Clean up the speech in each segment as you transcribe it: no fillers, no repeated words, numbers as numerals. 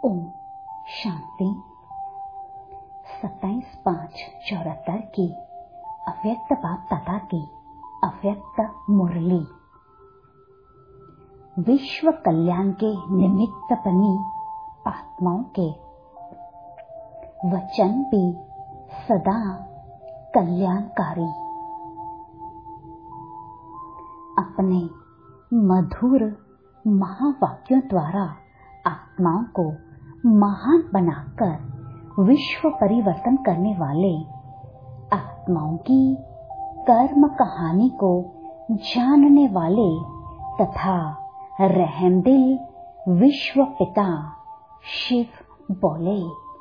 ओम शांति। 27/5/74 की अव्यक्त बाप दादा की अव्यक्त मुरली। विश्व कल्याण के निमित्त बनी आत्माओं के वचन भी सदा कल्याणकारी। अपने मधुर महावाक्यों द्वारा आत्माओं को महान बनाकर विश्व परिवर्तन करने वाले आत्माओं की कर्म कहानी को जानने वाले तथा रहमदिल विश्व पिता शिव बोले,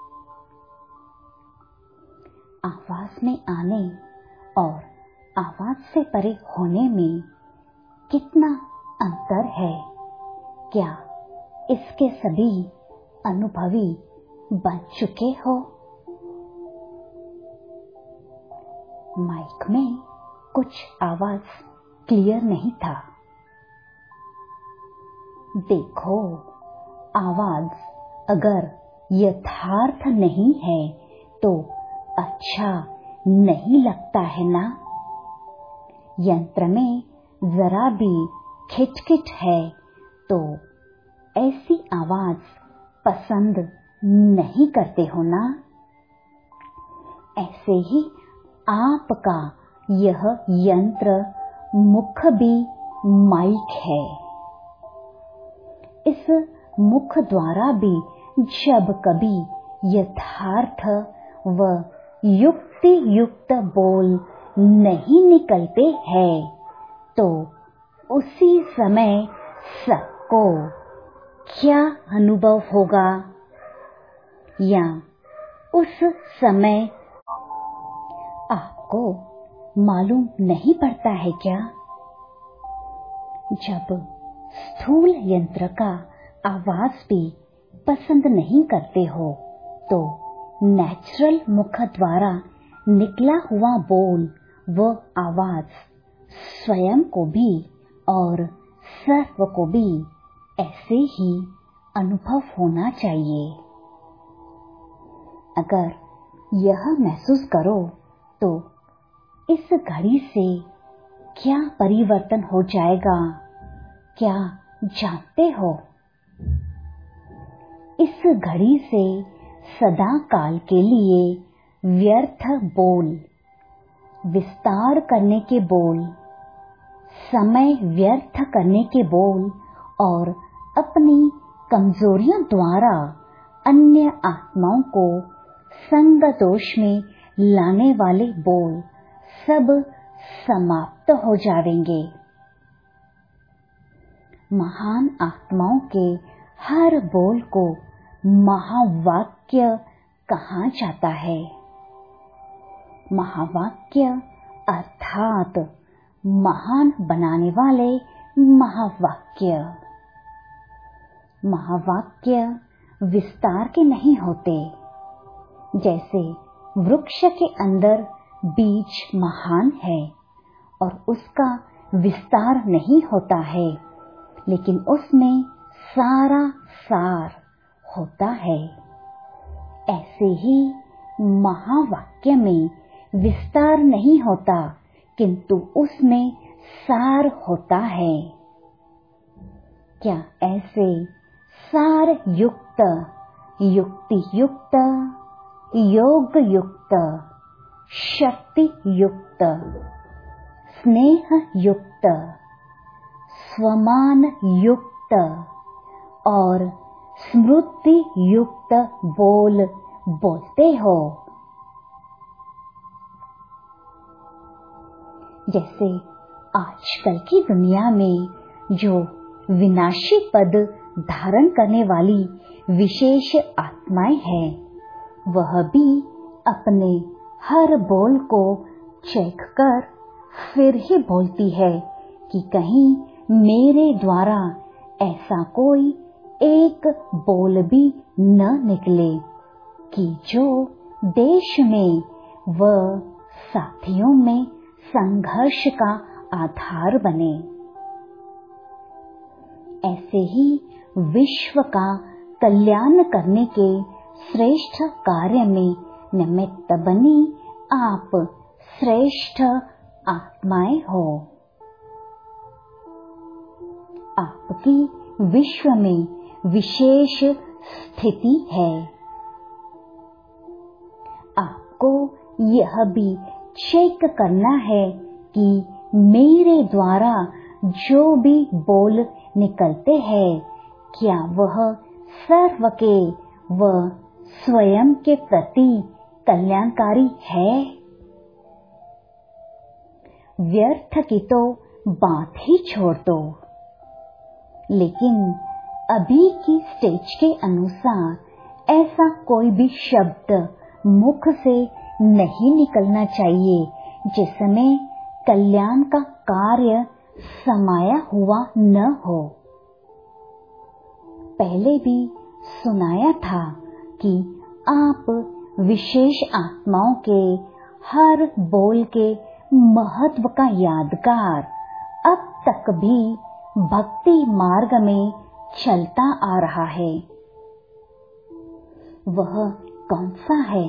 आवाज में आने और आवाज से परे होने में कितना अंतर है। क्या इसके सभी अनुभवी बन चुके हो? माइक में कुछ आवाज क्लियर नहीं था। देखो, आवाज अगर यथार्थ नहीं है तो अच्छा नहीं लगता है ना। यंत्र में जरा भी खिटखिट है तो ऐसी आवाज पसंद नहीं करते हो ना। ऐसे ही आपका यह यंत्र मुख भी माइक है। इस मुख द्वारा भी जब कभी यथार्थ व युक्ति युक्त बोल नहीं निकलते हैं तो उसी समय सबको क्या अनुभव होगा? या उस समय आपको मालूम नहीं पड़ता है क्या? जब स्थूल यंत्र का आवाज भी पसंद नहीं करते हो तो नेचुरल मुख द्वारा निकला हुआ बोल व आवाज स्वयं को भी और सर्व को भी ऐसे ही अनुभव होना चाहिए। अगर यह महसूस करो तो इस घड़ी से क्या परिवर्तन हो जाएगा, क्या जानते हो? इस घड़ी से सदा काल के लिए व्यर्थ बोल, विस्तार करने के बोल, समय व्यर्थ करने के बोल और अपनी कमजोरियों द्वारा अन्य आत्माओं को संग दोष में लाने वाले बोल सब समाप्त हो जाएंगे। महान आत्माओं के हर बोल को महावाक्य कहा जाता है। महावाक्य अर्थात महान बनाने वाले महावाक्य। महावाक्य विस्तार के नहीं होते। जैसे वृक्ष के अंदर बीज महान है और उसका विस्तार नहीं होता है, लेकिन उसमें सारा सार होता है। ऐसे ही महावाक्य में विस्तार नहीं होता किंतु उसमें सार होता है। क्या ऐसे सार युक्त, युक्ति युक्त, योग युक्त, शक्ति युक्त, स्नेह युक्त, स्वमान युक्त और स्मृति युक्त बोल बोलते हो? जैसे आजकल की दुनिया में जो विनाशी पद धारण करने वाली विशेष आत्माएं हैं, वह भी अपने हर बोल को चेक कर फिर ही बोलती है कि कहीं मेरे द्वारा ऐसा कोई एक बोल भी न निकले कि जो देश में व साथियों में संघर्ष का आधार बने। ऐसे ही विश्व का कल्याण करने के श्रेष्ठ कार्य में निमित्त बनी आप श्रेष्ठ आत्माएं हो। आपकी विश्व में विशेष स्थिति है। आपको यह भी चेक करना है कि मेरे द्वारा जो भी बोल निकलते हैं क्या वह सर्व के व स्वयं के प्रति कल्याणकारी है। व्यर्थ की तो बात ही छोड़ दो, लेकिन अभी की स्टेज के अनुसार ऐसा कोई भी शब्द मुख से नहीं निकलना चाहिए जिसमें कल्याण का कार्य समाया हुआ न हो। पहले भी सुनाया था कि आप विशेष आत्माओं के हर बोल के महत्व का यादगार अब तक भी भक्ति मार्ग में चलता आ रहा है। वह कौन सा है?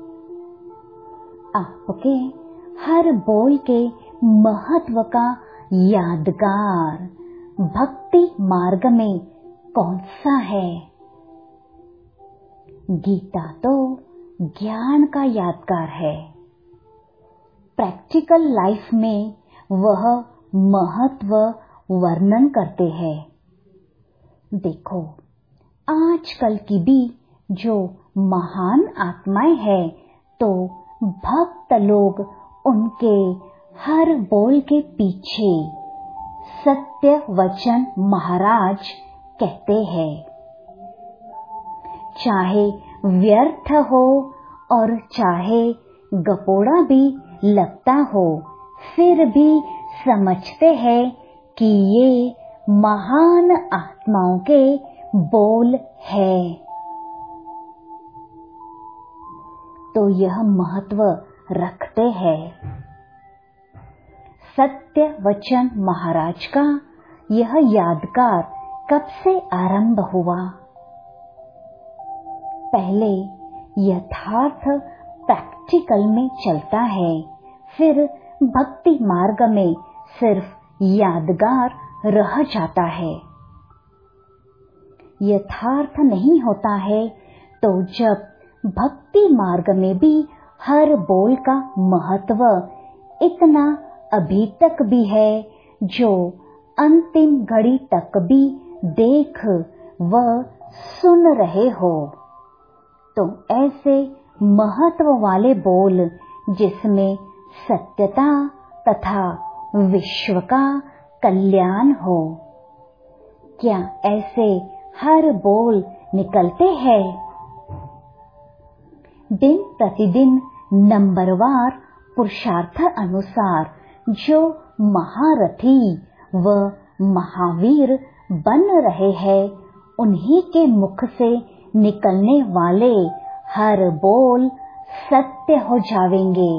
आपके हर बोल के महत्व का यादगार भक्ति मार्ग में कौन सा है? गीता तो ज्ञान का यादगार है। प्रैक्टिकल लाइफ में वह महत्व वर्णन करते हैं। देखो, आजकल की भी जो महान आत्माएं हैं तो भक्त लोग उनके हर बोल के पीछे सत्य वचन महाराज कहते हैं। चाहे व्यर्थ हो और चाहे गपोड़ा भी लगता हो, फिर भी समझते हैं कि ये महान आत्माओं के बोल है। तो यह महत्व रखते हैं। सत्य वचन महाराज का यह यादगार कब से आरंभ हुआ? पहले यथार्थ प्रैक्टिकल में चलता है, फिर भक्ति मार्ग में सिर्फ यादगार रह जाता है। यथार्थ नहीं होता है तो जब भक्ति मार्ग में भी हर बोल का महत्व इतना अभी तक भी है जो अंतिम घड़ी तक भी देख व सुन रहे हो, तो ऐसे महत्व वाले बोल जिसमें सत्यता तथा विश्व का कल्याण हो, क्या ऐसे हर बोल निकलते हैं? दिन प्रतिदिन नंबरवार पुरुषार्थ अनुसार जो महारथी व महावीर बन रहे हैं, उन्हीं के मुख से निकलने वाले हर बोल सत्य हो जावेंगे।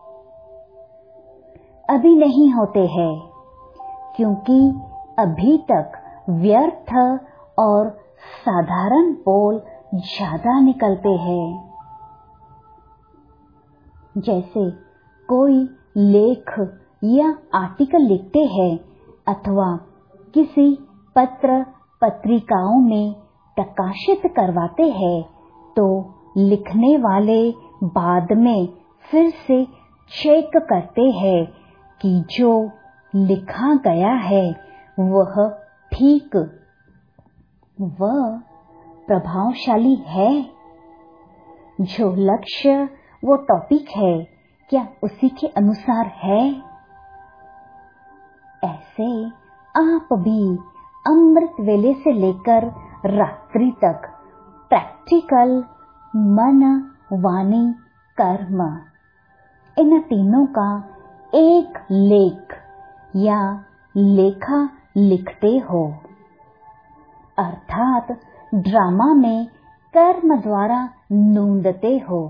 अभी नहीं होते हैं, क्योंकि अभी तक व्यर्थ और साधारण बोल ज्यादा निकलते हैं। जैसे कोई लेख या आर्टिकल लिखते हैं अथवा किसी पत्र पत्रिकाओं में प्रकाशित करवाते हैं, तो लिखने वाले बाद में फिर से चेक करते हैं कि जो लिखा गया है वह ठीक व प्रभावशाली है। जो लक्ष्य वो टॉपिक है क्या उसी के अनुसार है? ऐसे आप भी अमृत वेले से लेकर रात्रि तक प्रैक्टिकल मन वाणी कर्म इन तीनों का एक लेख या लेखा लिखते हो, अर्थात ड्रामा में कर्म द्वारा नूंदते हो।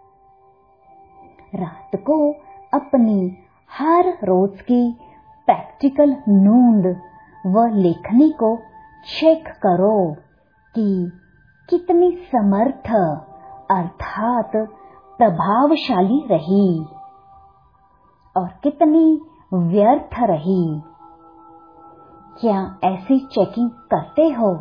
रात को अपनी हर रोज की प्रैक्टिकल नूंद व लेखनी को चेक करो कि कितनी समर्थ अर्थात प्रभावशाली रही और कितनी व्यर्थ रही। क्या ऐसी चेकिंग करते हो?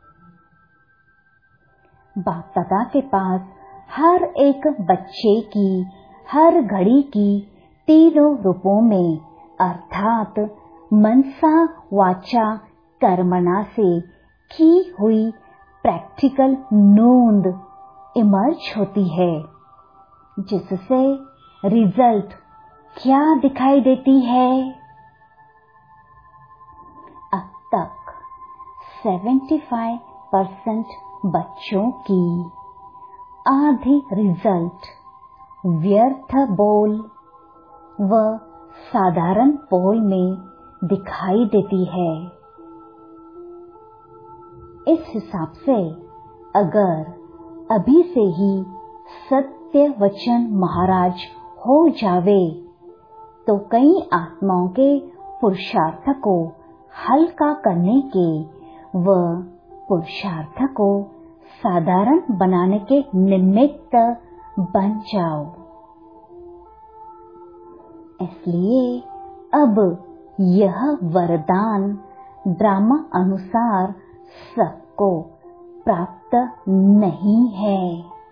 बाप दादा के पास हर एक बच्चे की हर घड़ी की तीनों रूपों में अर्थात मनसा वाचा कर्मणा से की हुई प्रैक्टिकल नोंद इमर्ज होती है, जिससे रिजल्ट क्या दिखाई देती है। अब तक 75% बच्चों की आधी रिजल्ट व्यर्थ बोल व साधारण बोल में दिखाई देती है। इस हिसाब से अगर अभी से ही सत्य वचन महाराज हो जावे तो कई आत्माओं के पुरुषार्थ को हल्का करने के व पुरुषार्थ को साधारण बनाने के निमित्त बन जाओ। इसलिए अब यह वरदान ड्रामा अनुसार सबको प्राप्त नहीं है।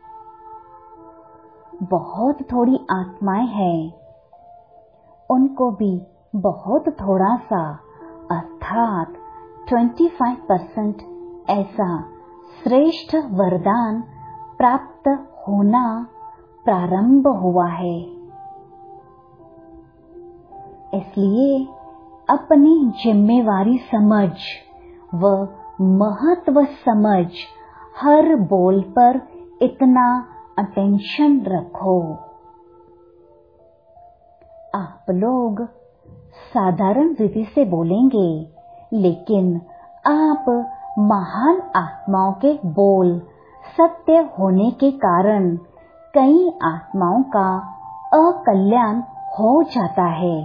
बहुत थोड़ी आत्माएं हैं, उनको भी बहुत थोड़ा सा अर्थात 25% ऐसा श्रेष्ठ वरदान प्राप्त होना प्रारंभ हुआ है। इसलिए अपनी जिम्मेवारी समझ व महत्व समझ हर बोल पर इतना अटेंशन रखो। आप लोग साधारण रीति से बोलेंगे, लेकिन आप महान आत्माओं के बोल सत्य होने के कारण कई आत्माओं का अकल्याण हो जाता है।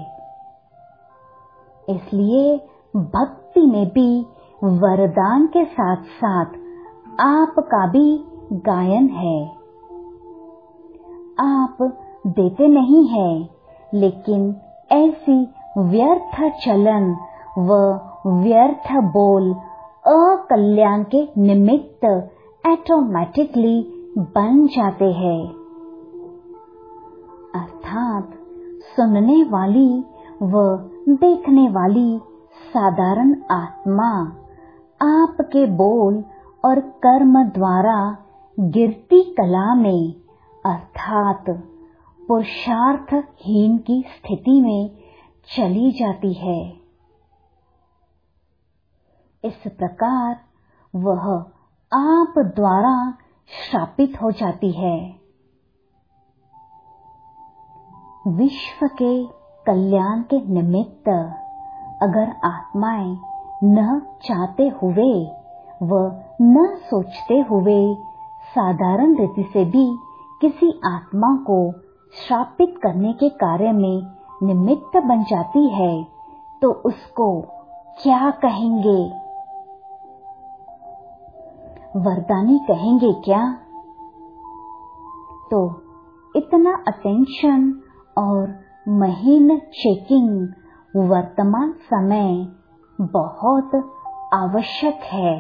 इसलिए भक्ति में भी वरदान के साथ साथ आपका भी गायन है। आप देते नहीं हैं, लेकिन ऐसी व्यर्थ चलन व व्यर्थ बोल अकल्याण के निमित्त ऑटोमेटिकली बन जाते हैं। अर्थात सुनने वाली व देखने वाली साधारण आत्मा आपके बोल और कर्म द्वारा गिरती कला में अर्थात पुरुषार्थहीन की स्थिति में चली जाती है। इस प्रकार वह आप द्वारा श्रापित हो जाती है। विश्व के कल्याण के निमित्त अगर आत्माएं न चाहते हुए व न सोचते हुए साधारण रीति से भी किसी आत्मा को श्रापित करने के कार्य में निमित्त बन जाती है, तो उसको क्या कहेंगे? वरदानी कहेंगे क्या? तो इतना अटेंशन और महीन चेकिंग वर्तमान समय बहुत आवश्यक है,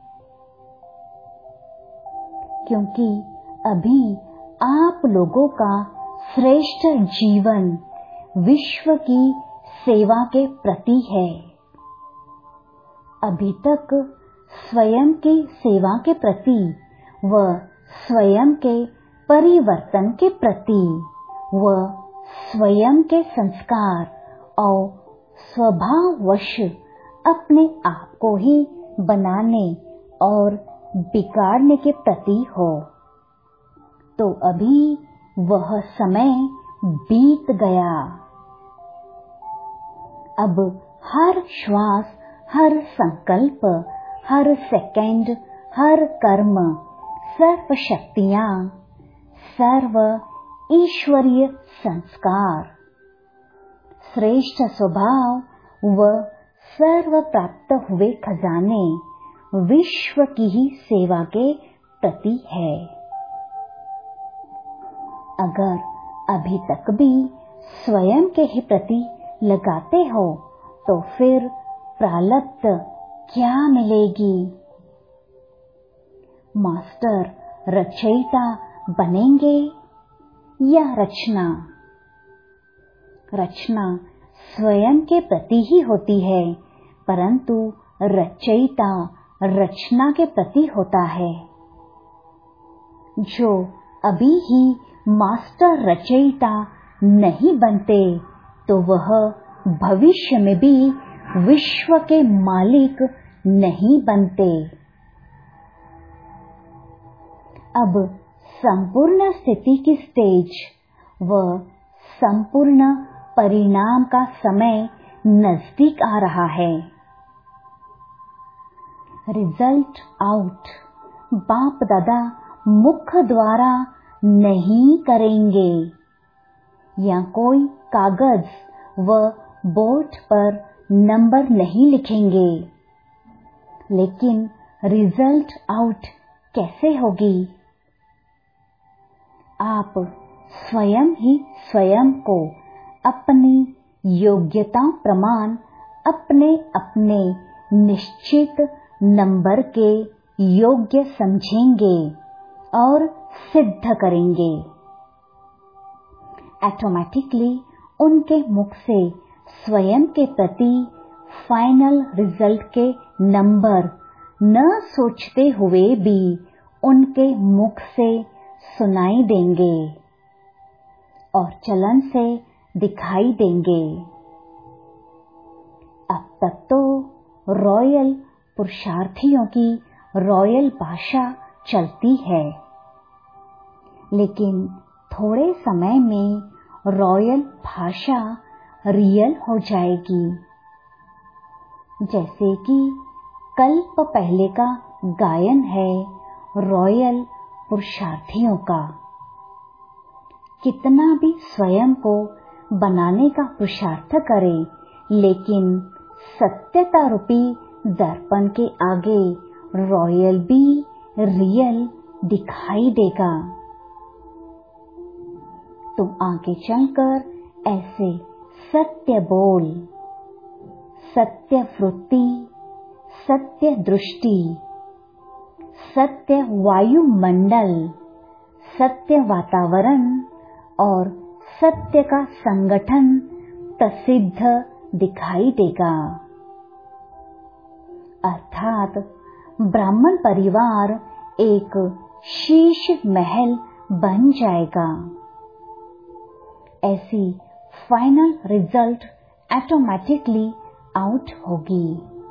क्योंकि अभी आप लोगों का श्रेष्ठ जीवन विश्व की सेवा के प्रति है। अभी तक स्वयं की सेवा के प्रति व स्वयं के परिवर्तन के प्रति व स्वयं के संस्कार और स्वभाववश अपने आप को ही बनाने और बिगाड़ने के प्रति हो, तो अभी वह समय बीत गया। अब हर श्वास, हर संकल्प, हर सेकंड, हर कर्म, सर्व शक्तियाँ, सर्व ईश्वरीय संस्कार, श्रेष्ठ स्वभाव व सर्व प्राप्त हुए खजाने विश्व की ही सेवा के प्रति है। अगर अभी तक भी स्वयं के ही प्रति लगाते हो तो फिर प्रालब्ध क्या मिलेगी? मास्टर रचयिता बनेंगे या रचना? रचना स्वयं के प्रति ही होती है, परंतु रचयिता रचना के प्रति होता है। जो अभी ही मास्टर रचयिता नहीं बनते तो वह भविष्य में भी विश्व के मालिक नहीं बनते। अब संपूर्ण स्थिति की स्टेज व संपूर्ण परिणाम का समय नजदीक आ रहा है। रिजल्ट आउट बाप दादा मुख द्वारा नहीं करेंगे या कोई कागज व बोर्ड पर नंबर नहीं लिखेंगे, लेकिन रिजल्ट आउट कैसे होगी? आप स्वयं ही स्वयं को अपनी योग्यता प्रमाण अपने अपने निश्चित नंबर के योग्य समझेंगे और सिद्ध करेंगे। ऑटोमेटिकली उनके मुख से स्वयं के प्रति फाइनल रिजल्ट के नंबर न सोचते हुए भी उनके मुख से सुनाई देंगे और चलन से दिखाई देंगे। अब तक तो रॉयल पुरुषार्थियों की रॉयल भाषा चलती है, लेकिन थोड़े समय में रॉयल भाषा रियल हो जाएगी। जैसे कि कल्प पहले का गायन है रॉयल पुरुषार्थियों का। कितना भी स्वयं को बनाने का पुरुषार्थ करे, लेकिन सत्यता रूपी दर्पण के आगे रॉयल भी रियल दिखाई देगा। तुम आगे चलकर ऐसे सत्य बोल, सत्य वृत्ति, सत्य दृष्टि, सत्य वायुमंडल, सत्य वातावरण और सत्य का संगठन प्रसिद्ध दिखाई देगा। अर्थात ब्राह्मण परिवार एक शीश महल बन जाएगा। ऐसी फाइनल रिजल्ट ऑटोमेटिकली आउट होगी।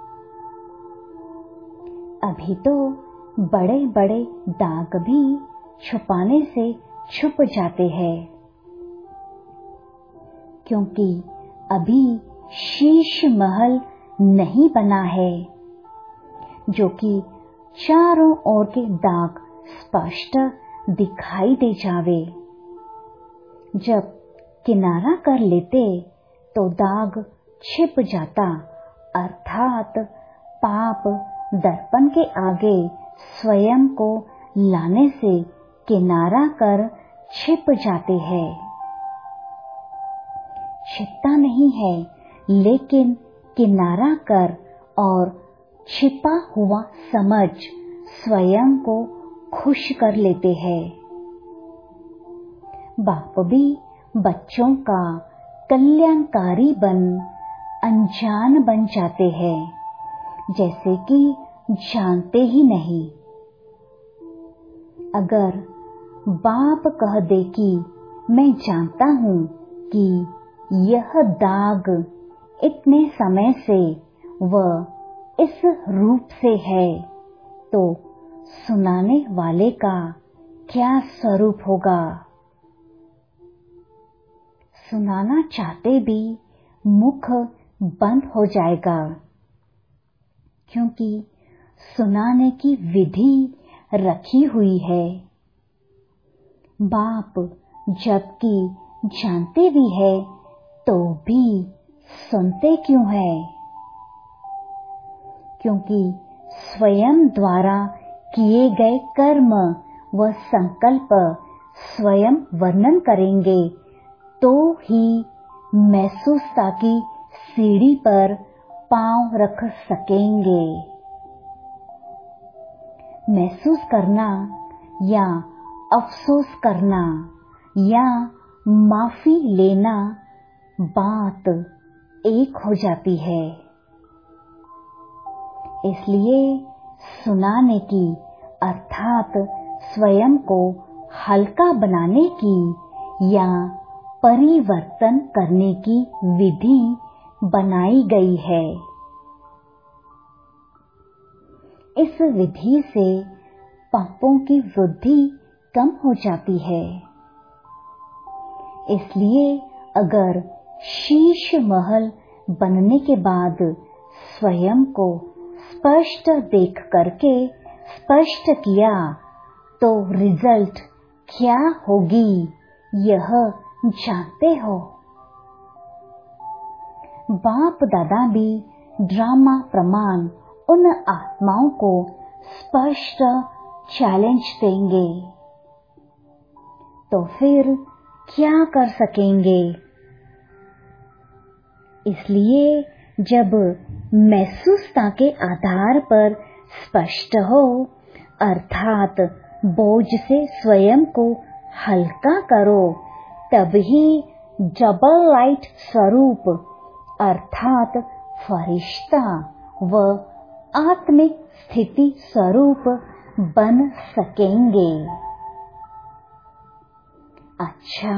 अभी तो बड़े बड़े दाग भी छुपाने से छुप जाते हैं, क्योंकि अभी शीश महल नहीं बना है, जो कि चारों ओर के दाग स्पष्ट दिखाई दे जावे। जब किनारा कर लेते तो दाग छिप जाता, अर्थात पाप दर्पण के आगे स्वयं को लाने से किनारा कर छिप जाते हैं। छिपता नहीं है, लेकिन किनारा कर और छिपा हुआ समझ स्वयं को खुश कर लेते हैं। बाप भी बच्चों का कल्याणकारी बन अनजान बन जाते हैं, जैसे कि जानते ही नहीं। अगर बाप कह दे कि मैं जानता हूँ कि यह दाग इतने समय से व इस रूप से है, तो सुनाने वाले का क्या स्वरूप होगा? सुनाना चाहते भी मुख बंद हो जाएगा, क्योंकि सुनाने की विधि रखी हुई है। बाप जबकि जानते भी है तो भी सुनते क्यों है? क्योंकि स्वयं द्वारा किए गए कर्म व संकल्प स्वयं वर्णन करेंगे तो ही महसूसता की सीढ़ी पर पांव रख सकेंगे। महसूस करना या अफसोस करना या माफी लेना बात एक हो जाती है। इसलिए सुनाने की अर्थात स्वयं को हल्का बनाने की या परिवर्तन करने की विधि बनाई गई है। इस विधि से पापों की वृद्धि कम हो जाती है। इसलिए अगर शीश महल बनने के बाद स्वयं को स्पष्ट देख करके स्पष्ट किया तो रिजल्ट क्या होगी यह जानते हो। बाप दादा भी ड्रामा प्रमाण उन आत्माओं को स्पष्ट चैलेंज देंगे तो फिर क्या कर सकेंगे। इसलिए जब महसूसता के आधार पर स्पष्ट हो अर्थात बोझ से स्वयं को हल्का करो तभी डबल लाइट स्वरूप अर्थात फरिश्ता व आत्मिक स्थिति स्वरूप बन सकेंगे। अच्छा,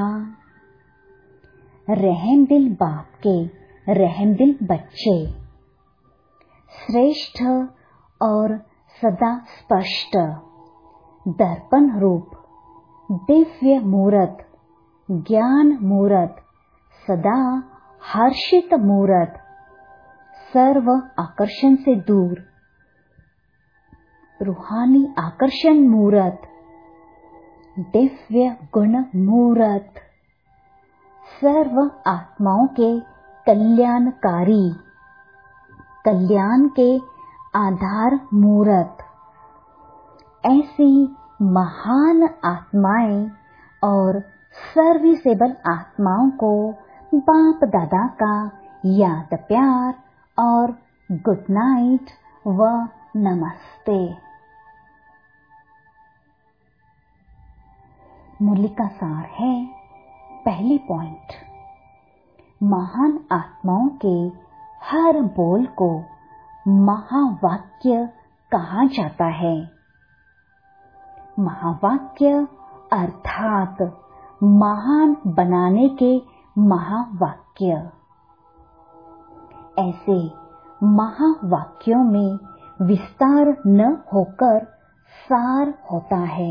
रहमदिल बाप के रहमदिल बच्चे श्रेष्ठ और सदा स्पष्ट दर्पण रूप दिव्य मूरत ज्ञान मूरत सदा हर्षित मूरत सर्व आकर्षण से दूर रूहानी आकर्षण मूरत दिव्य गुण मूरत सर्व आत्माओं के कल्याणकारी कल्याण के आधार मूरत ऐसी महान आत्माएं और सर्विसेबल आत्माओं को बाप दादा का याद प्यार और गुड नाइट व नमस्ते। मुरली का सार है। पहली पॉइंट, महान आत्माओं के हर बोल को महावाक्य कहा जाता है। महावाक्य अर्थात महान बनाने के महावाक्य। ऐसे महावाक्यों में विस्तार न होकर सार होता है।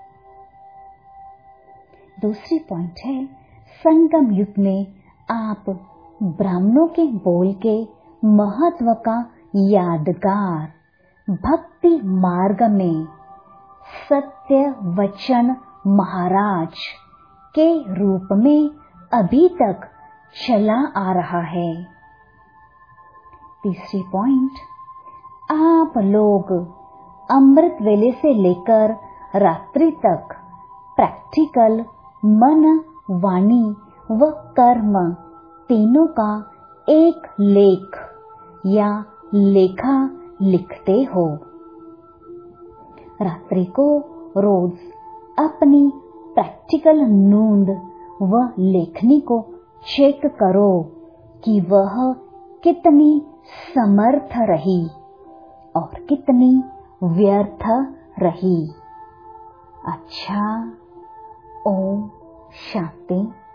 दूसरी पॉइंट है, संगम युग में आप ब्राह्मणों के बोल के महत्व का यादगार भक्ति मार्ग में सत्य वचन महाराज के रूप में अभी तक चला आ रहा है। तीसरी पॉइंट, आप लोग अमृत वेले से लेकर रात्रि तक प्रैक्टिकल मन वाणी व कर्म तीनों का एक लेख या लेखा लिखते हो। रात्रि को रोज अपनी प्रैक्टिकल नोंद व लेखनी को चेक करो कि वह कितनी समर्थ रही और कितनी व्यर्थ रही। अच्छा, ओम शांति।